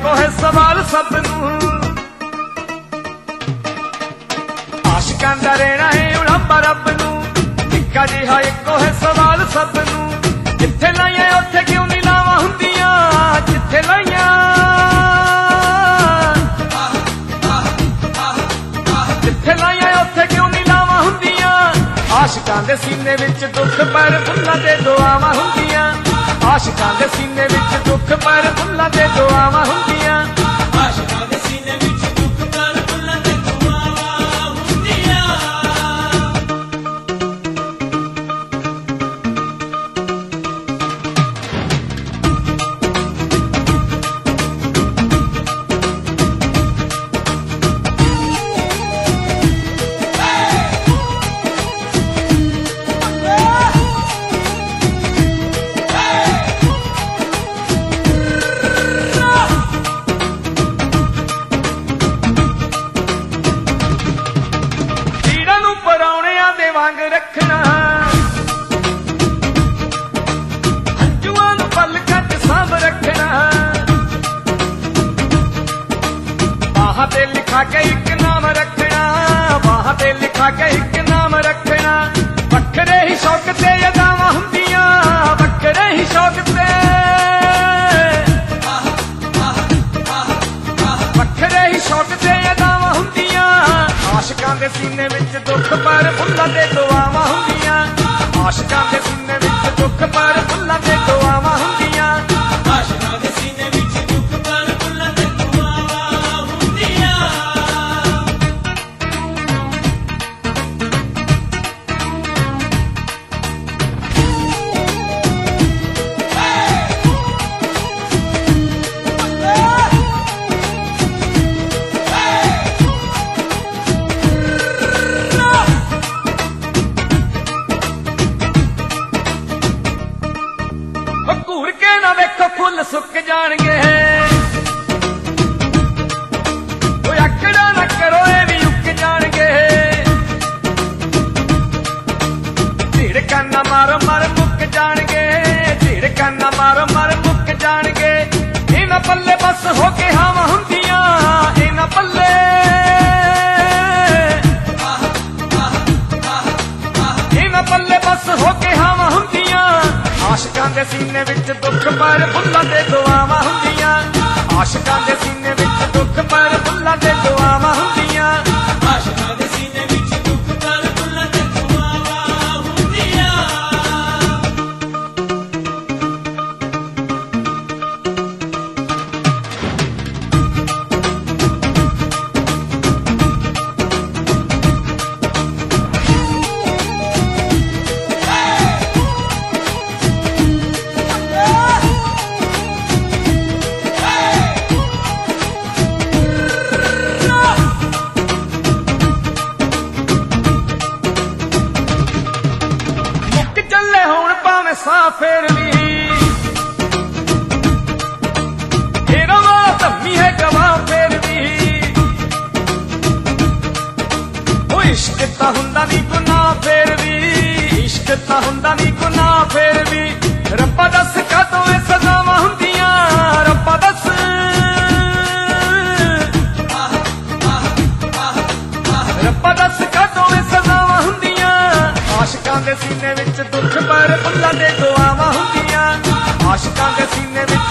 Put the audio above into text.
ਇੱਕੋ ਹੈ ਸਵਾਲ ਸਭ ਨੂੰ, ਆਸ਼ਿਕਾਂ ਦਾ ਰਹਿਣਾ ਹੈ ਉਲਾਂਭਾ ਰੱਬ ਨੂੰ। ਨਿੱਕਾ ਜਿਹਾ ਇੱਕੋ ਹੈ ਸਵਾਲ ਸਭ ਨੂੰ, ਜਿੱਥੇ ਲਾਈਆਂ ਉੱਥੇ ਕਿਉਂ ਨੀ ਲਾਵਾਂ ਹੁੰਦੀਆਂ, ਜਿੱਥੇ ਲਾਈਆਂ ਜਿੱਥੇ ਲਾਈਆਂ ਉੱਥੇ ਕਿਉਂ ਨੀ ਲਾਵਾਂ ਹੁੰਦੀਆਂ। ਆਸ਼ਿਕਾਂ ਦੇ ਸੀਨੇ ਵਿੱਚ ਦੁੱਖ ਪਰ ਫੁੱਲਾਂ ਦੇ ਦੁਆਵਾਂ ਹੁੰਦੀਆਂ, ਆਸ਼ਿਕਾਂ ਦੇ ਸੀਨੇ ਵਿੱਚ ਦੁੱਖ ਪਰ ਫੁੱਲਾਂ ਦੇ ਦੁਆਵਾਂ ਹੁੰਦੀਆਂ, ਆਸ਼ਿਕਾਂ ਦੇ ਸੀਨੇ ਵਿੱਚ ਦੁੱਖ ਪਰ ਫੁੱਲਾਂ ਦੇ ਦੁਆਵਾਂ ਹੁੰਦੀਆਂ। ਵਾਂਗ ਰੱਖਣਾ ਹੰਝੂਆਂ ਨੂੰ ਪਲਕਾਂ 'ਚ ਸਾਂਭ ਰੱਖਣਾ, ਬਾਹਾਂ ਤੇ ਲਿਖਾ ਕੇ ਇੱਕ ਨਾਮ ਰੱਖਣਾ, ਬਾਹਾਂ ਤੇ ਲਿਖਾ ਕੇ ਇੱਕ ਨਾਮ ਰੱਖਣਾ। ਵੱਖਰੇ ਹੀ ਸ਼ੌਕ ਤੇ ਅਦਾਵਾਂ ਹੁੰਦੀਆਂ, ਵੱਖਰੇ ਹੀ ਸ਼ੌਕ ਤੇ, ਵੱਖਰੇ ਹੀ ਸ਼ੌਕ ਤੇ ਅਦਾਵਾਂ ਹੁੰਦੀਆਂ। ਆਸ਼ਿਕਾਂ ਦੇ ਸੀਨੇ ਵਿੱਚ ਦੁੱਖ ਪਰ ਫੁੱਲਾਂ ਦੇ ਦੁਆਵਾਂ ਹੁੰਦੀਆਂ, ਆਸ਼ਿਕਾਂ ਦੇ ਸੀਨੇ ਵਿੱਚ ਦੁੱਖ ਪਰ ਫੁੱਲਾਂ ਦੇ ਦੁਆਵਾਂ ਹੁੰਦੀਆਂ, ਆਸ਼ਿਕਾਂ ਦੇ ਸੀਨੇ ਵਿੱਚ ਦੁੱਖ ਪਰ ਫੁੱਲਾਂ ਦੇ ਦੁਆਵਾਂ ਹੁੰਦੀਆਂ। ਘੂਰ ਕੇ ਨਾ ਵੇਖੋ ਫੁੱਲ ਸੁੱਕ ਜਾਣਗੇ, ਕੋਈ ਆਕੜਾ ਨਾ ਕਰੋ ਇਹ ਵੀ ਉੱਕ ਜਾਣਗੇ। ਝਿੜਕਾਂ ਨਾ ਮਾਰੋ ਮਰ ਮੁੱਕ ਜਾਣਗੇ, ਝਿੜਕਾਂ ਨਾ ਮਾਰੋ ਮਰ ਮੁੱਕ ਜਾਣਗੇ। ਇਹਨਾਂ ਪੱਲੇ ਬਸ ਹੋ ਕੇ ਹਾਵਾਂ ਹੁੰਦੀਆਂ, ਇਹਨਾਂ ਪੱਲੇ, ਇਹਨਾਂ ਪੱਲੇ ਬਸ ਹੋ ਕੇ ਹਾਵਾਂ ਹੁੰਦੀਆਂ। ਆਸ਼ਿਕਾਂ ਦੇ ਸੀਨੇ ਵਿੱਚ ਦੁੱਖ ਪਰ ਫੁੱਲਾਂ ਦੇ ਦੁਆਵਾਂ ਹੁੰਦੀਆਂ, ਆਸ਼ਿਕਾਂ ਦੇ ਸੀਨੇ ਵਿੱਚ ਦੁੱਖ ਪਰ ਫੁੱਲਾਂ ਦੇ ਦੁਆਵਾਂ ਹੁੰਦੀਆਂ, ਆਸ਼ਿਕਾਂ ਦੇ ਸੀਨੇ ਵਿੱਚ ਦੁੱਖ ਪਰ ਫੁੱਲਾਂ ਦੇ ਦੁਆਵਾਂ ਹੁੰਦੀਆਂ। ਚੱਲੇ ਹੋਣ ਭਾਵੇਂ ਸਾਹ ਫੇਰ ਵੀ, ਤੇਰਾ ਵਾਲਾ ਧੰਮੀ ਹੈ ਗਵਾਹ ਫੇਰ ਵੀ। ਉਹ ਇਸ਼ਕ ਤਾਂ ਹੁੰਦਾ ਨੀ ਗੁਨਾਹ ਫੇਰ ਵੀ, ਇਸ਼ਕ ਤਾਂ ਹੁੰਦਾ ਨੀ ਗੁਨਾਹ ਫੇਰ ਵੀ। ਰੱਬਾ ਦੱਸ ਕਦੋਂ ਇਹ ਸਜ਼ਾਵਾਂ ਹੁੰਦੀਆਂ, ਰੱਬਾ ਦੱਸ, ਰੱਬਾ ਦੱਸ ਕਦੋਂ ਇਹ ਸਜ਼ਾਵਾਂ ਹੁੰਦੀਆਂ। ਆਸ਼ਿਕਾਂ ਦੇ ਸੀਨੇ ਵਿੱਚ ਦੁੱਖ ਪਰ ਫੁੱਲਾਂ ਦੇ ਦੁਆਵਾਂ ਹੁੰਦੀਆਂ, ਆਸ਼ਿਕਾਂ ਦੇ ਸੀਨੇ ਵਿੱਚ